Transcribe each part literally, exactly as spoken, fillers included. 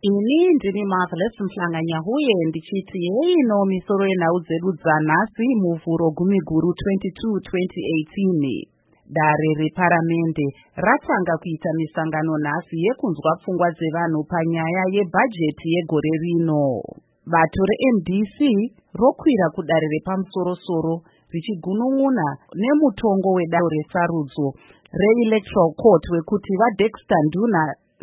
Ini ndini Marvelous Mhlanganya huye ndichiti heino misoro yenhau dzedu dzanhasi muvhuro gumi guru twenty-two twenty eighteen. Dare reparamende ratanga kuita misangano nhasi yekunzwa pfungwa dzevanhu panyaya yebhajeti yegore rino. Bato re-M D C rokwira kudare repamusoro-soro richigunun'una nemutongo wedare resarudzo re-Electoral Court wekuti vaDexter Nduna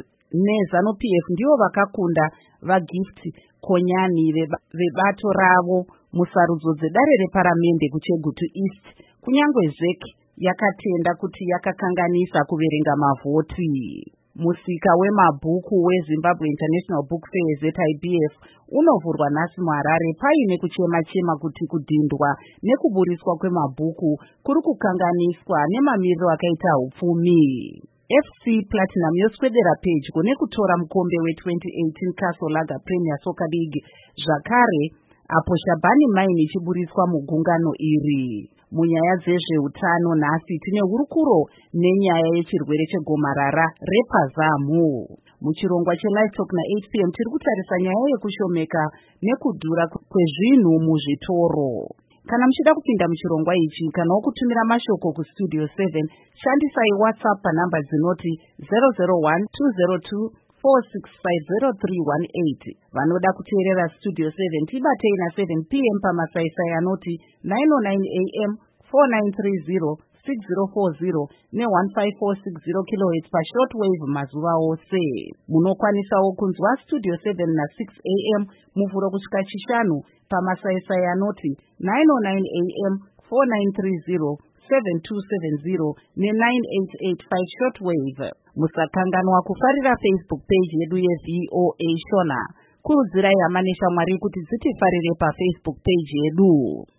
neZanu P F ndivo vakakunda vaGift Konyani vebato ravo musarudzo dzedare reparamende kuChegutu East, kunyangwe zveke yakatenda kuti yakakanganisa kuverenga mavhoti. Musika wemabhuku weZimbabwe International Book Fair Z I B F unovhurwa nhasi muHarare paine kuchema-chema kuti kudhindwa nekuburiswa kwemabhuku kuri kukanganiswa nemamiriro akaita hupfumi. F C Platinum yoswedera pedyo nekutora mukombe we-twenty eighteen Castle Lager Premier Soccer League zvakare apo Shabani Mine ichiburiswa mugungano iri. Munyaya dzezveutano nhasi tine hurukuro nenyaya yechirwere chegomarara repazamu. Muchirongwa cheLivetalk na-eight p m tiri kutarisa nyaya yekushomeka nekudhura kwezvinhu muzvitoro. Kana muchida kupinda muchirongwa ichi kana kutumira mashoko kustudio seven, shandisai WhatsApp panhamba dzinoti zero zero one two zero two four six five zero three one eight. Vanoda kuteerera Studio seven tibatei na seven p m pamasaisai anoti nine oh nine a m four nine three zero six zero four zero ne one five four six zero kilohertz pashortwave mazuva ose. Munokwanisawo kunzwa Studio seven na six a m muvhuro kusvika chishanu pamasaisai anoti nine oh nine a m four nine three zero seven two seven zero ne nine eight eight five shortwave. Musakanganwa kufarira Facebook page yedu ye-V O A Shona. Kurudzirai hama neshamwari kuti dzitifarire paFacebook page yedu.